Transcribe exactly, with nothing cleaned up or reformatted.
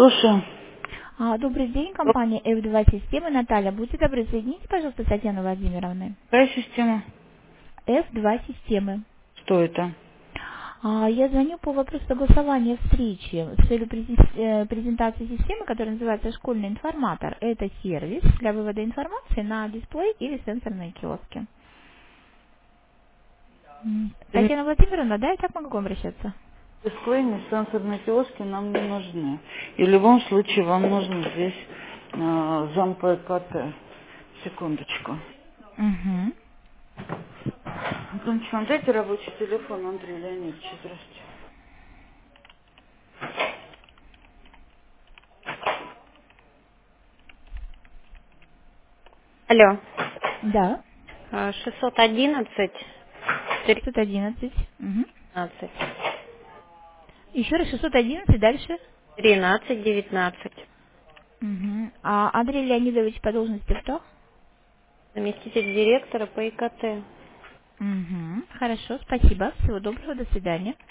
Слушаю. А, Добрый день, компания эф два Системы. Наталья, будьте добры, соедините, пожалуйста, с Татьяной Владимировной. Какая система? эф два Системы. Что это? А, Я звоню по вопросу согласования встречи с целью презен- э, презентации системы, которая называется «Школьный информатор». Это сервис для вывода информации на дисплей или сенсорные киоски. М, Татьяна Владимировна, да, я так могу к вам обращаться? Дисплейные сенсорные киоски нам не нужны. И в любом случае вам нужен здесь э, зам по ЭКТ. Секундочку. Угу. Антонович, вам дайте рабочий телефон Андрея Леонидовича. Здравствуйте. Алло. Да, А, шестьсот одиннадцать шестьсот одиннадцать. Угу. тринадцать. Еще раз шестьсот одиннадцать, дальше. тринадцать девятнадцать. Угу. А Андрей Леонидович по должности кто? Заместитель директора по ИКТ. Угу. Хорошо, спасибо. Всего доброго, до свидания.